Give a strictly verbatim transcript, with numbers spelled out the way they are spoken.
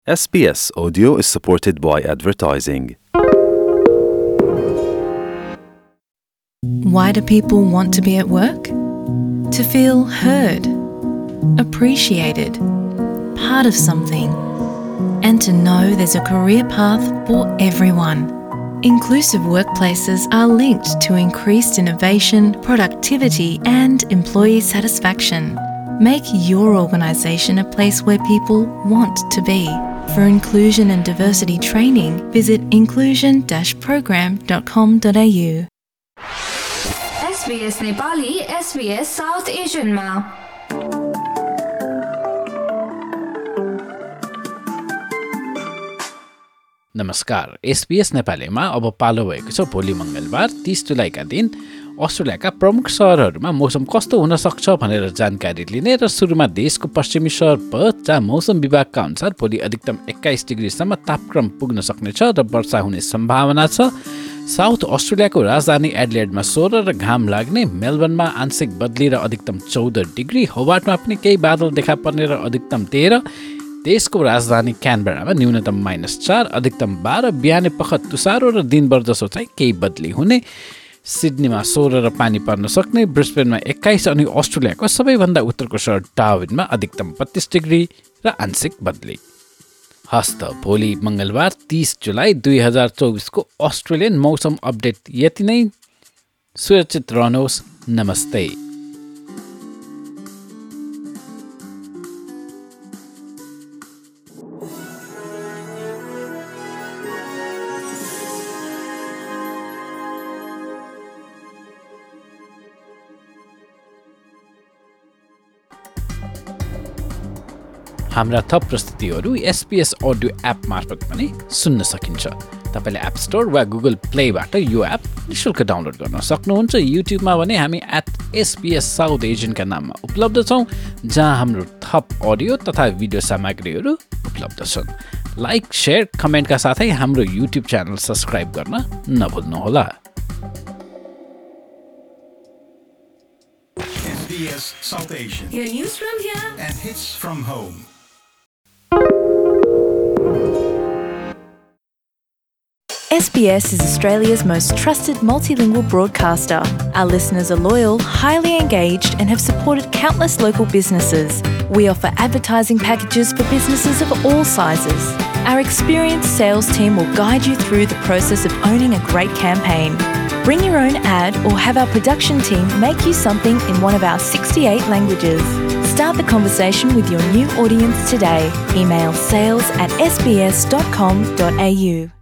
S B S Audio is supported by advertising. Why do people want to be at work? To feel heard, appreciated, part of something, and to know there's a career path for everyone. Inclusive workplaces are linked to increased innovation, productivity, and employee satisfaction. Make your organisation a place where people want to be. For inclusion and diversity training, visit inclusion dash program dot com dot a u. S B S Nepali S B S south एसियनमा नमस्कार। SBS नेपालीमा अब पालो भएको छ भोलि मङ्गलबार तीस जुलाईका दिन अस्ट्रेलियाका प्रमुख सहरहरूमा मौसम कस्तो हुन सक्छ भनेर जानकारी लिने र सुरुमा देशको पश्चिमी सहर पर्थ जहाँ मौसम विभागका अनुसार भोलि अधिकतम एक्काइस डिग्रीसम्म तापक्रम पुग्न सक्नेछ र वर्षा हुने सम्भावना छ। साउथ अस्ट्रेलियाको राजधानी एडिलेडमा सोह्र र घाम लाग्ने, मेलबर्नमा आंशिक बदली र अधिकतम चौध डिग्री, होबार्टमा पनि केही बादल देखा पर्ने र अधिकतम तेह्र, देशको राजधानी क्यानबेरामा न्यूनतम माइनस चार, अधिकतम बाह्र, बिहानै पखत तुषारो र दिनभर जसो चाहिँ केही बदली हुने, सिडनीमा सोह्र र पानी पर्न सक्ने, ब्रिस्बेनमा एक्काइस अनि अस्ट्रेलियाको सबैभन्दा उत्तरको सहर डार्विनमा अधिकतम बत्तीस डिग्री र आंशिक बदली। हस्त भोलि मङ्गलबार तीस जुलाई दुई हजार चौबिसको अस्ट्रेलियन मौसम अपडेट यति नै। सुरक्षित रहनुहोस्। नमस्ते। हाम्रा थप प्रस्तुतिहरू एसबीएस अडियो एप मार्फत पनि सुन्न सकिन्छ। तपाईँले एप स्टोर वा गुगल प्लेबाट यो एप निःशुल्क डाउनलोड गर्न सक्नुहुन्छ। युट्युबमा भने हामी एट एसबीएस साउथ एसियनका नाममा उपलब्ध छौँ, जहाँ हाम्रो थप अडियो तथा भिडियो सामग्रीहरू उपलब्ध छन्। लाइक, सेयर, कमेन्टका साथै हाम्रो युट्युब च्यानल सब्सक्राइब गर्न नभुल्नुहोला। S B S South Asian. Your news from here And hits from home. S B S is Australia's most trusted multilingual broadcaster. Our listeners are loyal, highly engaged, and have supported countless local businesses. We offer advertising packages for businesses of all sizes. Our experienced sales team will guide you through the process of owning a great campaign. Bring your own ad or have our production team make you something in one of our sixty-eight languages. Start the conversation with your new audience today. Email sales at s b s dot com dot a u.